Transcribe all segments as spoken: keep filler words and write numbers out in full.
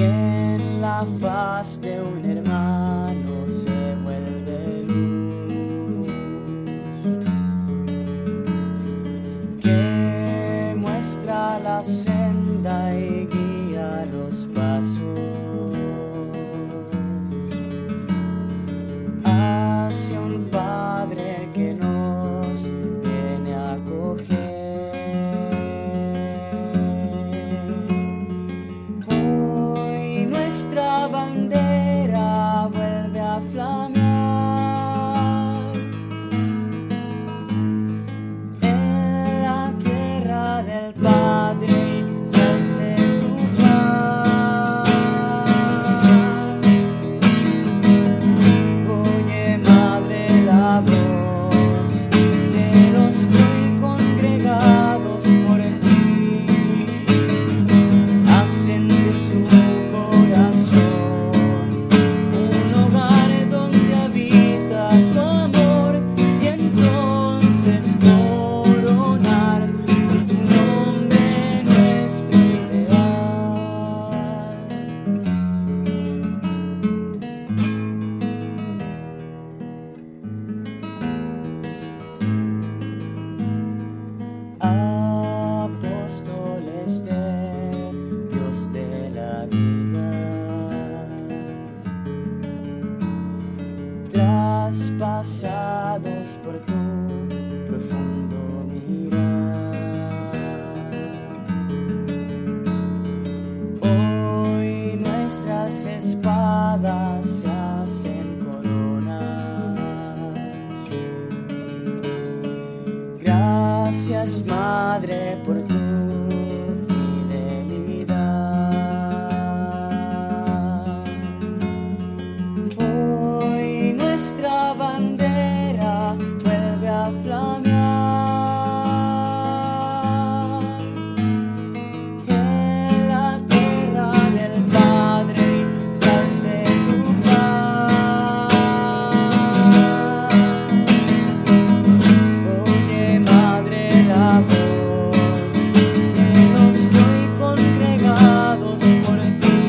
que en la faz de un hermano se vuelve luz, que muestra la senda y guía los pasos hacia un Padre que nos viene a acoger. Hoy nuestra bandera vuelve a flamear en la tierra del Padre, se alce tu paz. Oye, Madre, la voz de los que hoy congregados por ti hacen de su corazón un hogar donde habita tu amor, y entonces coronar con tu nombre nuestro ideal. Apóstoles del Dios de la vida, traspasados por tu profundo mirar. Hoy nuestras espadas se hacen coronas. Gracias, Madre, por tu fidelidad. Hoy nuestra bandera vuelve a flamear en la tierra del Padre, se alce tu paz. Oye, Madre, la voz de los que hoy congregados por ti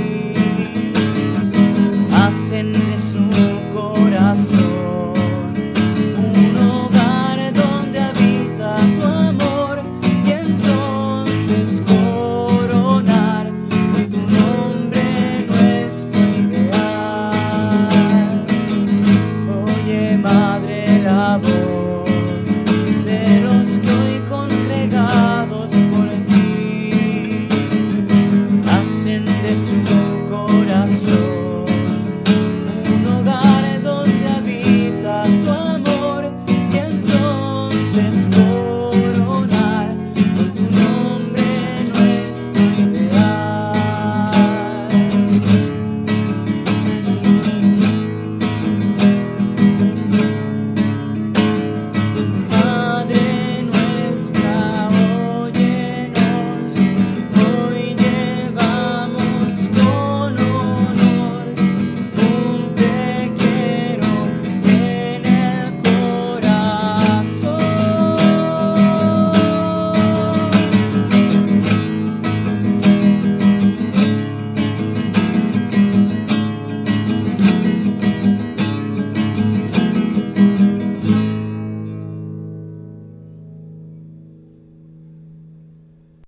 hacen de su corazón un hogar donde habita tu amor, y entonces coronar con tu nombre nuestro ideal. Oye, Madre, la voz de los que hoy congregados por ti hacen de su